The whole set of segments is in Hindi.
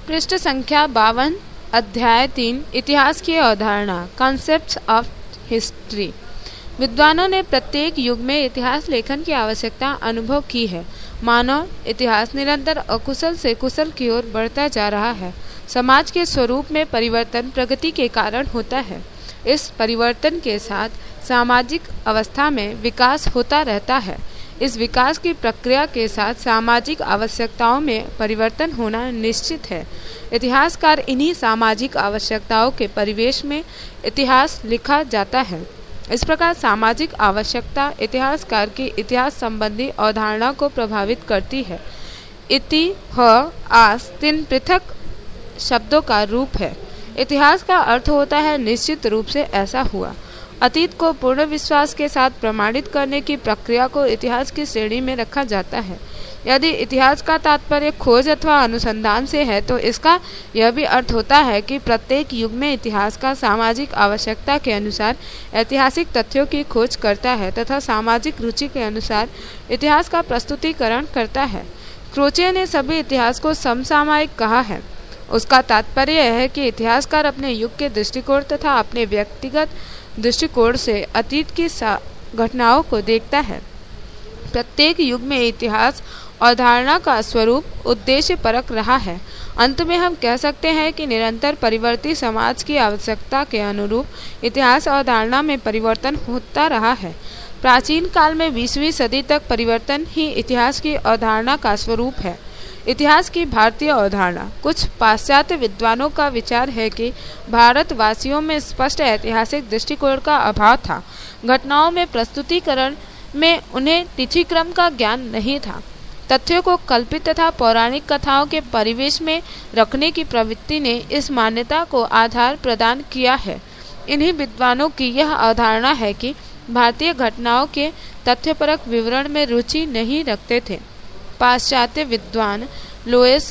पृष्ठ संख्या 52, अध्याय 3, इतिहास की अवधारणा, कॉन्सेप्ट्स ऑफ हिस्ट्री। विद्वानों ने प्रत्येक युग में इतिहास लेखन की आवश्यकता अनुभव की है। मानव इतिहास निरंतर अकुशल से कुशल की ओर बढ़ता जा रहा है। समाज के स्वरूप में परिवर्तन प्रगति के कारण होता है। इस परिवर्तन के साथ सामाजिक अवस्था में विकास होता रहता है। इस विकास की प्रक्रिया के साथ सामाजिक आवश्यकताओं में परिवर्तन होना निश्चित है। इतिहासकार इन्हीं सामाजिक आवश्यकताओं के परिवेश में इतिहास लिखा जाता है। इस प्रकार सामाजिक आवश्यकता इतिहासकार की इतिहास संबंधी अवधारणा को प्रभावित करती है। इति, ह, आस 3 पृथक शब्दों का रूप है। इतिहास का अर्थ होता है निश्चित रूप से ऐसा हुआ। अतीत को पूर्ण विश्वास के साथ प्रमाणित करने की प्रक्रिया को इतिहास की श्रेणी में रखा जाता है। यदि इतिहास का तात्पर्य खोज अथवा अनुसंधान से है तो इसका यह भी अर्थ होता है कि प्रत्येक युग में इतिहास का सामाजिक आवश्यकता के अनुसार ऐतिहासिक तथ्यों की खोज करता है तथा सामाजिक रुचि के अनुसार इतिहास का प्रस्तुतिकरण करता है। क्रोचे ने सभी इतिहास को समसामयिक कहा है। उसका तात्पर्य यह है कि इतिहासकार अपने युग के दृष्टिकोण तथा अपने व्यक्तिगत दृष्टिकोण से अतीत की घटनाओं को देखता है। प्रत्येक युग में इतिहास अवधारणा का स्वरूप उद्देश्य परक रहा है। अंत में हम कह सकते हैं कि निरंतर परिवर्ती समाज की आवश्यकता के अनुरूप इतिहास अवधारणा में परिवर्तन होता रहा है। प्राचीन काल में 20वीं सदी तक परिवर्तन ही इतिहास की अवधारणा का स्वरूप है। इतिहास की भारतीय अवधारणा। कुछ पाश्चात्य विद्वानों का विचार है कि भारतवासियों में स्पष्ट ऐतिहासिक दृष्टिकोण का अभाव था। घटनाओं में प्रस्तुतिकरण में उन्हें तिथिक्रम का ज्ञान नहीं था। तथ्यों को कल्पित तथा पौराणिक कथाओं के परिवेश में रखने की प्रवृत्ति ने इस मान्यता को आधार प्रदान किया है। इन्हीं विद्वानों की यह अवधारणा है कि भारतीय घटनाओं के तथ्यपरक विवरण में रुचि नहीं रखते थे। पाश्चात्य विद्वान लुईस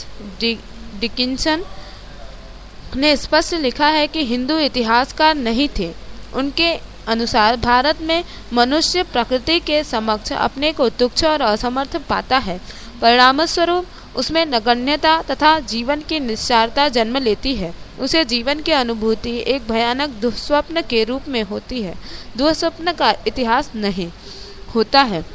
डिकिंसन ने स्पष्ट लिखा है कि हिंदू इतिहासकार नहीं थे। उनके अनुसार भारत में मनुष्य प्रकृति के समक्ष अपने को तुच्छ और असमर्थ पाता है। परिणामस्वरूप उसमें नगण्यता तथा जीवन की निस्सारता जन्म लेती है। उसे जीवन की अनुभूति एक भयानक दुःस्वप्न के रूप में होती है। दुःस्वप्न का इतिहास नहीं होता है।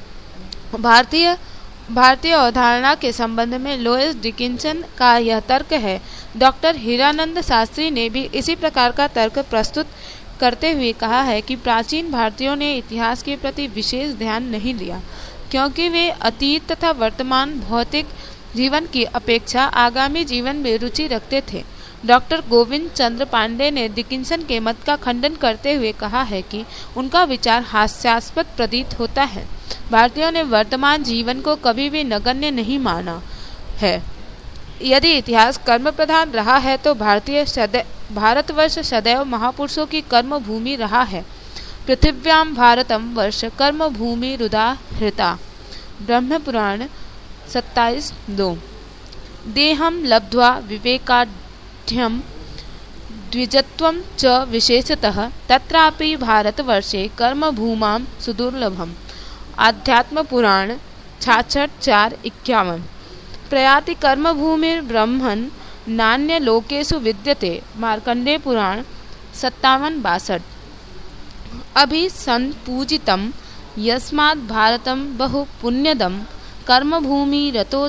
भारतीय अवधारणा के संबंध में लुईस डिकिंसन का यह तर्क है। डॉक्टर हीरानंद शास्त्री ने भी इसी प्रकार का तर्क प्रस्तुत करते हुए कहा है कि प्राचीन भारतीयों ने इतिहास के प्रति विशेष ध्यान नहीं दिया, क्योंकि वे अतीत तथा वर्तमान भौतिक जीवन की अपेक्षा आगामी जीवन में रुचि रखते थे। डॉक्टर गोविंद चंद्र पांडे ने डिकिंसन के मत का खंडन करते हुए कहा है कि उनका विचार हास्यास्पद प्रतीत होता है। भारतीयों ने वर्तमान जीवन को कभी भी नगण्य नहीं माना है। यदि इतिहास कर्म प्रधान रहा है तो भारतवर्ष सदैव महापुरुषों की कर्म भूमि रहा है। पृथिव्याम भारतम वर्ष कर्म भूमि रुदा हृता। ब्रह्म पुराण 27:2। देहम लब्ध्वा विवेकाढ्यम द्विजत्वं च विशेषतः तत्रापि भारतवर्षे कर्म भूमां सुदुर्लभम्। आध्यात्म पुराण 66:4-51। प्रयाति कर्म भूमिर ब्रह्मन् नान्य लोकेषु विद्यते। मार्कंडेय पुराण 57:62। अभि संपूजितं यस्माद् भारतं बहु पुण्यदं कर्म भूमि रतो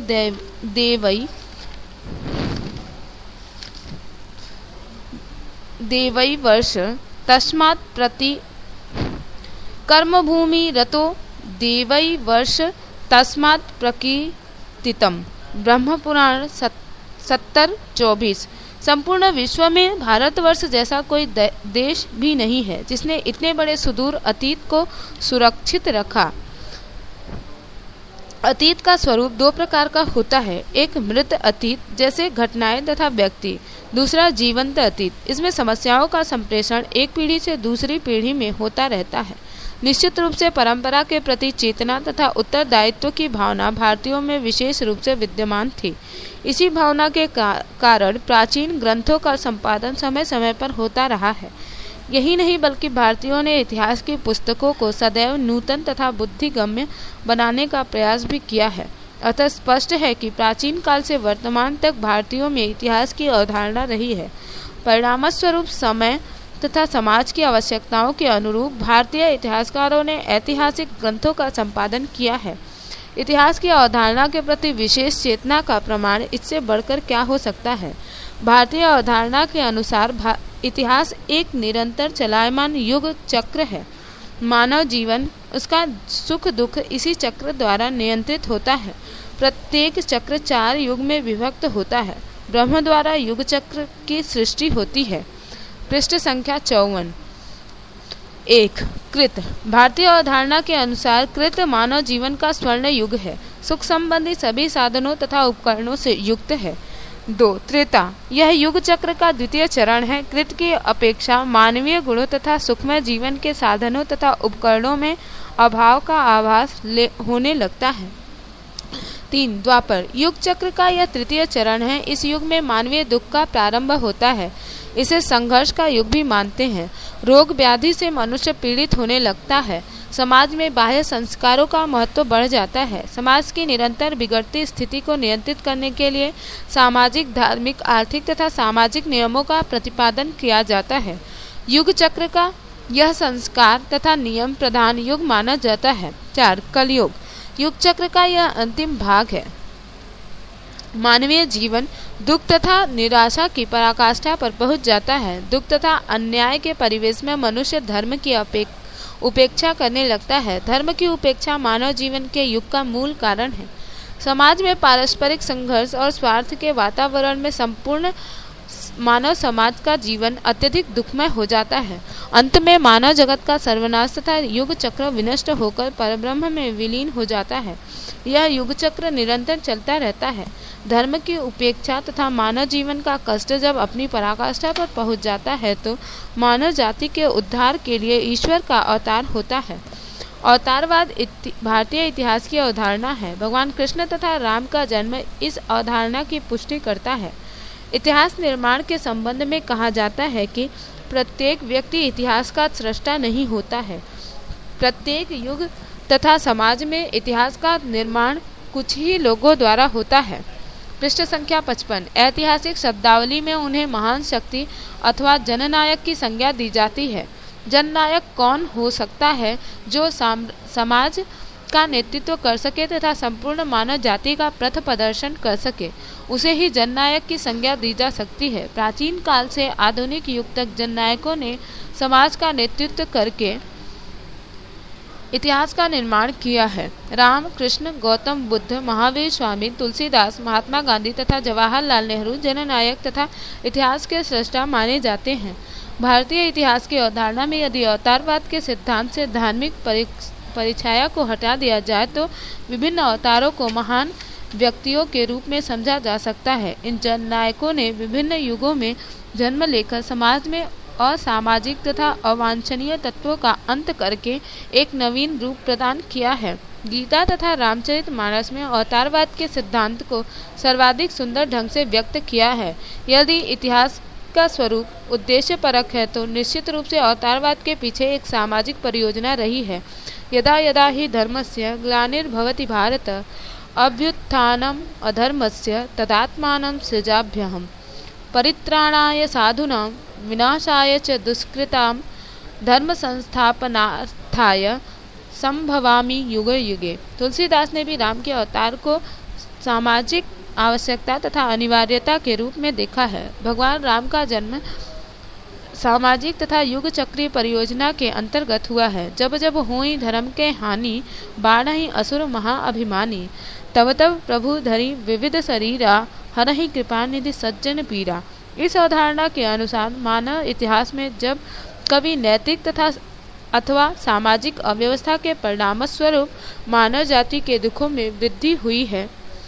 देवै वर्ष तस्मात् प्रति कर्मभूमि रतो देवै वर्ष तस्मात् प्रकीर्तितम्। ब्रह्म पुराण 70:24। संपूर्ण विश्व में भारतवर्ष जैसा कोई देश भी नहीं है जिसने इतने बड़े सुदूर अतीत को सुरक्षित रखा। अतीत का स्वरूप 2 प्रकार का होता है। एक मृत अतीत जैसे घटनाएं तथा व्यक्ति, दूसरा जीवंत अतीत। इसमें समस्याओं का संप्रेषण एक पीढ़ी से दूसरी पीढ़ी में होता रहता है। निश्चित रूप से परंपरा के प्रति चेतना तथा उत्तरदायित्व की भावना भारतीयों में विशेष रूप से विद्यमान थी। इसी भावना के कारण प्राचीन ग्रंथों का संपादन समय समय पर होता रहा है। यही नहीं बल्कि भारतीयों ने इतिहास की पुस्तकों को सदैव नूतन तथा बुद्धिगम्य बनाने का प्रयास भी किया है। अतः स्पष्ट है कि प्राचीन काल से वर्तमान तक भारतीयों में इतिहास की अवधारणा रही है। परिणामस्वरूप समय तथा समाज की आवश्यकताओं के अनुरूप भारतीय इतिहासकारों ने ऐतिहासिक ग्रंथों का संपादन किया है। इतिहास की अवधारणा के प्रति विशेष चेतना का प्रमाण इससे बढ़कर क्या हो सकता है। भारतीय अवधारणा के अनुसार इतिहास एक निरंतर चलायमान युग चक्र है। मानव जीवन, उसका सुख दुख इसी चक्र द्वारा नियंत्रित होता है। प्रत्येक चक्र 4 युग में विभक्त होता है। ब्रह्म द्वारा युग चक्र की सृष्टि होती है। पृष्ठ संख्या 54। 1. कृत। भारतीय अवधारणा के अनुसार कृत मानव जीवन का स्वर्ण युग है। सुख संबंधी सभी साधनों तथा उपकरणों से युक्त है। 2. त्रेता। यह युग चक्र का द्वितीय चरण है। कृत की अपेक्षा मानवीय गुणों तथा सुखमय जीवन के साधनों तथा उपकरणों में अभाव का आभास होने लगता है। 3. द्वापर। युग चक्र का यह तृतीय चरण है। इस युग में मानवीय दुख का प्रारंभ होता है। इसे संघर्ष का युग भी मानते हैं। रोग व्याधि से मनुष्य पीड़ित होने लगता है। समाज में बाह्य संस्कारों का महत्व बढ़ जाता है। समाज की निरंतर बिगड़ती स्थिति को नियंत्रित करने के लिए सामाजिक, धार्मिक, आर्थिक तथा सामाजिक नियमों का प्रतिपादन किया जाता है। युग चक्र का यह संस्कार तथा नियम प्रधान युग माना जाता है। 4. कलयुग। युग चक्र का यह अंतिम भाग है। मानवीय जीवन दुख तथा निराशा की पराकाष्ठा पर पहुंच जाता है। दुख तथा अन्याय के परिवेश में मनुष्य धर्म की उपेक्षा करने लगता है। धर्म की उपेक्षा मानव जीवन के युग का मूल कारण है। समाज में पारस्परिक संघर्ष और स्वार्थ के वातावरण में संपूर्ण मानव समाज का जीवन अत्यधिक दुखमय हो जाता है। अंत में मानव जगत का सर्वनाश तथा युग चक्र विनष्ट होकर परब्रह्म में विलीन हो जाता है। यह युग चक्र निरंतर चलता रहता है। धर्म की उपेक्षा तथा मानव जीवन का कष्ट जब अपनी पराकाष्ठा पर पहुंच जाता है तो मानव जाति के उद्धार के लिए ईश्वर का अवतार होता है। अवतारवाद भारतीय इतिहास की अवधारणा है। भगवान कृष्ण तथा राम का जन्म इस अवधारणा की पुष्टि करता है। इतिहास निर्माण के संबंध में कहा जाता है कि प्रत्येक व्यक्ति इतिहास का सृष्टा नहीं होता है। प्रत्येक युग तथा समाज में इतिहास का निर्माण कुछ ही लोगों द्वारा होता है। पृष्ठ संख्या 55। ऐतिहासिक शब्दावली में उन्हें महान शक्ति अथवा जननायक की संज्ञा दी जाती है। जननायक कौन हो सकता है जो समाज का नेतृत्व कर सके तथा संपूर्ण मानव जाति का पथ प्रदर्शन कर सके, उसे ही जननायक की संज्ञा दी जा सकती है। प्राचीन काल से आधुनिक युग तक जननायकों ने समाज का नेतृत्व करके इतिहास का निर्माण किया है। राम, कृष्ण, गौतम बुद्ध, महावीर स्वामी, तुलसीदास, महात्मा गांधी तथा जवाहरलाल नेहरू जननायक तथा इतिहास के सृष्टा माने जाते हैं। भारतीय इतिहास की अवधारणा में यदि अवतारवाद के सिद्धांत से धार्मिक परिछाया को हटा दिया जाए तो विभिन्न अवतारों को महान व्यक्तियों के रूप में समझा जा सकता है। इन जननायकों ने विभिन्न युगों में जन्म लेकर समाज में असामाजिक तथा अवांछनीय तत्वों का अंत करके एक नवीन रूप प्रदान किया है। गीता तथा रामचरितमानस में अवतारवाद के सिद्धांत को सर्वाधिक सुंदर ढंग से व्यक्त किया है। यदि इतिहास का स्वरूप उद्देश्य परक है तो निश्चित रूप से अवतारवाद के पीछे एक सामाजिक परियोजना रही है। यदा यदा हि धर्मस्य ग्लानिर्भवति भारत अभ्युत्थानम् अधर्मस्य तदात्मानं सृजाभ्यहम् परित्राणाय साधूनां विनाशाय च दुष्कृतां धर्म संस्थापनार्थाय संभवामि युगे युगे। तुलसीदास ने भी राम के अवतार को सामाजिक आवश्यकता तथा अनिवार्यता के रूप में देखा है। भगवान राम का जन्म सामाजिक तथा युग चक्रीय परियोजना के अंतर्गत हुआ है। जब जब हुई धर्म के हानि बाढ़हि असुर महाअभिमानी तब तब प्रभु धरि विविध शरीरा हरहि कृपा निधि सज्जन पीरा। इस अवधारणा के अनुसार मानव इतिहास में जब कभी नैतिक तथा अथवा सामाजिक अव्यवस्था के परिणामस्वरूप मानव जाति के दुखों में वृद्धि हुई है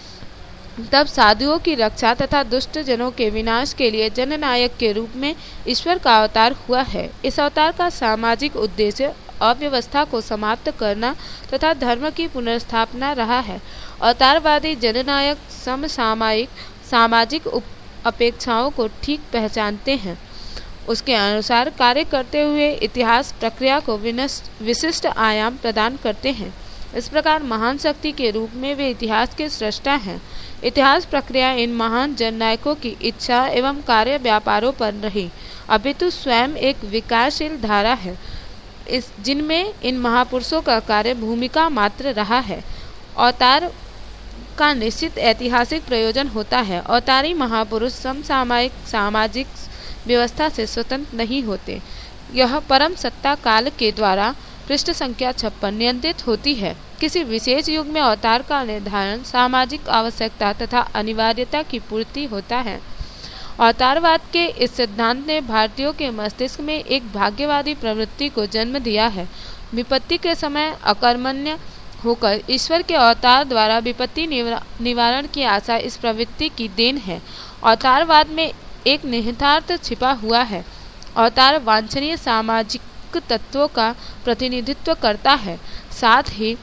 तब साधुओं की रक्षा तथा दुष्ट जनों के विनाश के लिए जननायक के रूप में ईश्वर का अवतार हुआ है। इस अवतार का सामाजिक उद्देश्य अव्यवस्था को समाप्त करना तथा धर्म की पुनर्स्थापना रहा है। अवतारवादी जननायक समसामयिक सामाजिक अपेक्षाओं को ठीक पहचानते हैं। उसके अनुसार कार्य करते हुए इतिहास प्रक्रिया को विशिष्ट आयाम प्रदान करते हैं। इस प्रकार महान शक्ति के रूप में वे इतिहास के सृष्टा हैं। इतिहास प्रक्रिया इन महान जननायकों की इच्छा एवं कार्य व्यापारों पर रही, अपितु स्वयं एक विकासशील धारा है जिनमें इन महापुरुषों का कार्य भूमिका मात्र रहा है। अवतार का निश्चित ऐतिहासिक प्रयोजन होता है। अवतारी महापुरुष समसामयिक सामाजिक व्यवस्था से स्वतंत्र नहीं होते। यह परम सत्ता काल के द्वारा पृष्ठ संख्या 56 नियंत्रित होती है। किसी विशेष युग में अवतार का निर्धारण सामाजिक आवश्यकता तथा अनिवार्यता की पूर्ति होता है। अवतारवाद के इस सिद्धांत ने भारतीयों के मस्तिष्क में एक भाग्यवादी प्रवृत्ति को जन्म दिया है। विपत्ति के समय अकर्मण्य होकर ईश्वर के अवतार द्वारा विपत्ति निवारण की आशा इस प्रवृत्ति की देन है। अवतारवाद में एक निहितार्थ छिपा हुआ है। अवतार वांछनीय सामाजिक तत्वों का प्रतिनिधित्व करता है, साथ ही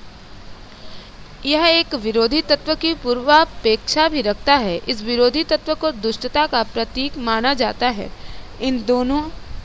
यह एक विरोधी तत्व की पूर्वापेक्षा भी रखता है। इस विरोधी तत्व को दुष्टता का प्रतीक माना जाता है। इन दोनों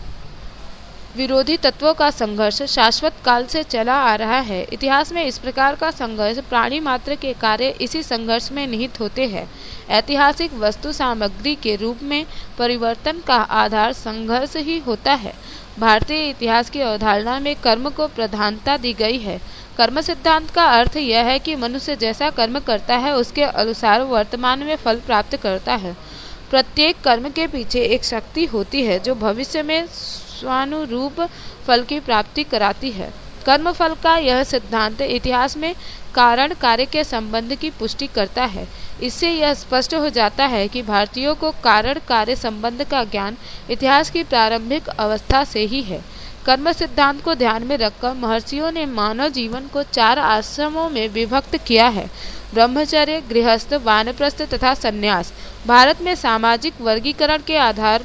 विरोधी तत्वों का संघर्ष शाश्वत काल से चला आ रहा है। इतिहास में इस प्रकार का संघर्ष प्राणी मात्र के कार्य इसी संघर्ष में निहित होते हैं। ऐतिहासिक वस्तु सामग्री के रूप में परिवर्तन का आधार संघर्ष ही होता है। भारतीय इतिहास की अवधारणा में कर्म को प्रधानता दी गई है। कर्म सिद्धांत का अर्थ यह है कि मनुष्य जैसा कर्म करता है उसके अनुसार वर्तमान में फल प्राप्त करता है। प्रत्येक कर्म के पीछे एक शक्ति होती है जो भविष्य में स्वानुरूप फल की प्राप्ति कराती है। कर्म फल का यह सिद्धांत इतिहास में कारण कार्य के संबंध की पुष्टि करता है। इससे यह स्पष्ट हो जाता है कि भारतीयों को कारण कार्य संबंध का ज्ञान इतिहास की प्रारंभिक अवस्था से ही है। कर्म सिद्धांत को ध्यान में रखकर महर्षियों ने मानव जीवन को 4 आश्रमों में विभक्त किया है: ब्रह्मचर्य, गृहस्थ, वानप्रस्थ तथा संन्यास। भारत में सामाजिक वर्गीकरण के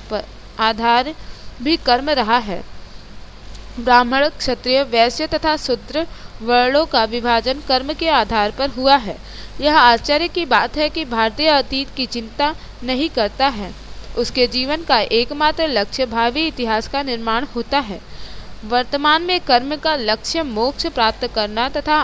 आधार भी कर्म रहा है। ब्राह्मण, क्षत्रिय, वैश्य तथा शूद्र वर्णों का विभाजन कर्म के आधार पर हुआ है। यह आश्चर्य की बात है कि भारतीय अतीत की चिंता नहीं करता है। उसके जीवन का एकमात्र लक्ष्य भावी इतिहास का निर्माण होता है। वर्तमान में कर्म का लक्ष्य मोक्ष प्राप्त करना तथा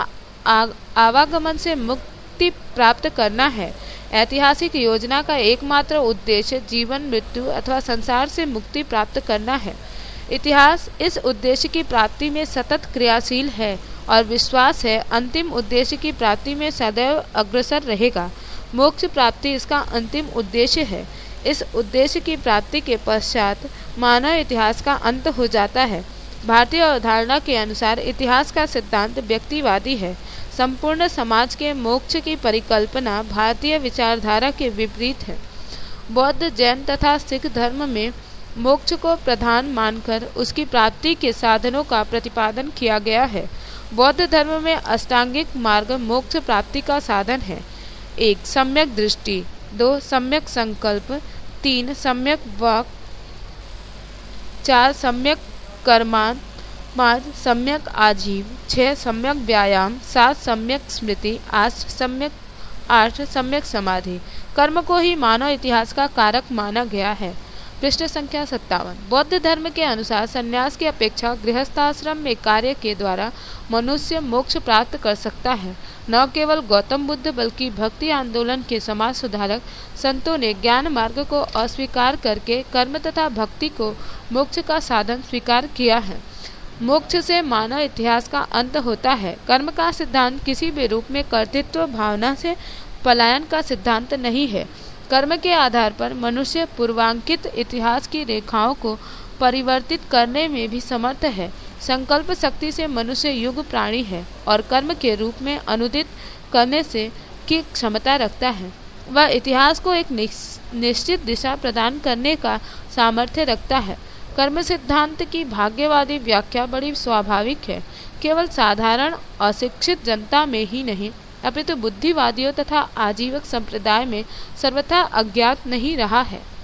आवागमन से मुक्ति प्राप्त करना है। ऐतिहासिक योजना का एकमात्र उद्देश्य जीवन, मृत्यु अथवा संसार से मुक्ति प्राप्त करना है। इतिहास इस उद्देश्य की प्राप्ति में सतत क्रियाशील है और विश्वास है अंतिम उद्देश्य की प्राप्ति में सदैव अग्रसर रहेगा। मोक्ष प्राप्ति इसका अंतिम उद्देश्य है। इस उद्देश्य की प्राप्ति के पश्चात मानव इतिहास का अंत हो जाता है। भारतीय अवधारणा के अनुसार इतिहास का सिद्धांत व्यक्तिवादी है। संपूर्ण समाज के मोक्ष की परिकल्पना भारतीय विचारधारा के विपरीत है। बौद्ध, जैन तथा सिख धर्म में मोक्ष को प्रधान मानकर उसकी प्राप्ति के साधनों का प्रतिपादन किया गया है। बौद्ध धर्म में अष्टांगिक मार्ग मोक्ष प्राप्ति का साधन है। 1. सम्यक दृष्टि, 2. सम्यक संकल्प, 3. सम्यक वाक, 4. सम्यक कर्मांत, 5. सम्यक आजीव, 6. सम्यक व्यायाम, 7. सम्यक स्मृति, 8. सम्यक समाधि। कर्म को ही मानव इतिहास का कारक माना गया है। पृष्ठ संख्या 57। बौद्ध धर्म के अनुसार संन्यास की अपेक्षा गृहस्थाश्रम में कार्य के द्वारा मनुष्य मोक्ष प्राप्त कर सकता है। न केवल गौतम बुद्ध बल्कि भक्ति आंदोलन के समाज सुधारक संतों ने ज्ञान मार्ग को अस्वीकार करके कर्म तथा भक्ति को मोक्ष का साधन स्वीकार किया है। मोक्ष से मानव इतिहास का अंत होता है। कर्म का सिद्धांत किसी भी रूप में कर्तृत्व भावना से पलायन का सिद्धांत नहीं है। कर्म के आधार पर मनुष्य पूर्वांकित इतिहास की रेखाओं को परिवर्तित करने में भी समर्थ है। संकल्प शक्ति से मनुष्य युग प्राणी है और कर्म के रूप में अनुदित करने से की क्षमता रखता है। वह इतिहास को एक निश्चित दिशा प्रदान करने का सामर्थ्य रखता है। कर्म सिद्धांत की भाग्यवादी व्याख्या बड़ी स्वाभाविक है। केवल साधारण अशिक्षित जनता में ही नहीं अपितु बुद्धिवादियों तथा आजीवक संप्रदाय में सर्वथा अज्ञात नहीं रहा है।